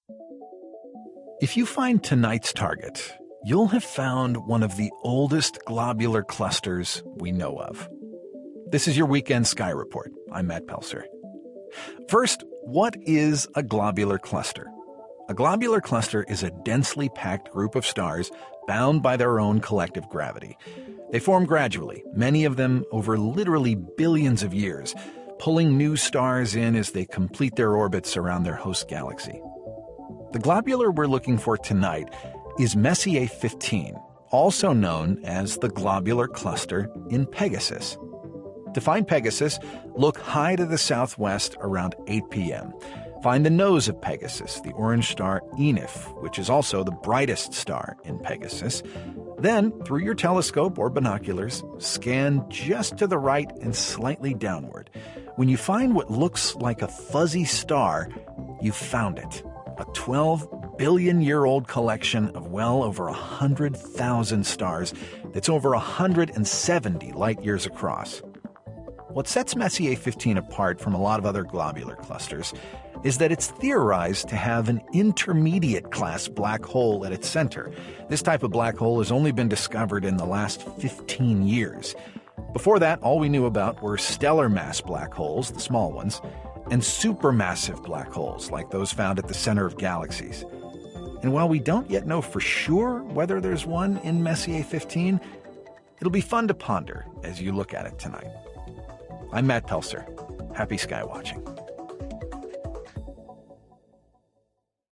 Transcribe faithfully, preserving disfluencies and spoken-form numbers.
If you find tonight's target, you'll have found one of the oldest globular clusters we know of. This is your Weekend Sky Report. I'm Matt Pelser. First, what is a globular cluster? A globular cluster is a densely packed group of stars bound by their own collective gravity. They form gradually, many of them over literally billions of years, pulling new stars in as they complete their orbits around their host galaxy. The globular we're looking for tonight is Messier fifteen, also known as the globular cluster in Pegasus. To find Pegasus, look high to the southwest around eight p.m. Find the nose of Pegasus, the orange star Enif, which is also the brightest star in Pegasus. Then, through your telescope or binoculars, scan just to the right and slightly downward. When you find what looks like a fuzzy star, you've found it. A twelve billion year old collection of well over one hundred thousand stars that's over one hundred seventy light years across. What sets Messier fifteen apart from a lot of other globular clusters is that it's theorized to have an intermediate-class black hole at its center. This type of black hole has only been discovered in the last fifteen years. Before that, all we knew about were stellar mass black holes, the small ones, and supermassive black holes like those found at the center of galaxies. And while we don't yet know for sure whether there's one in Messier fifteen, it'll be fun to ponder as you look at it tonight. I'm Matt Pelser. Happy sky watching.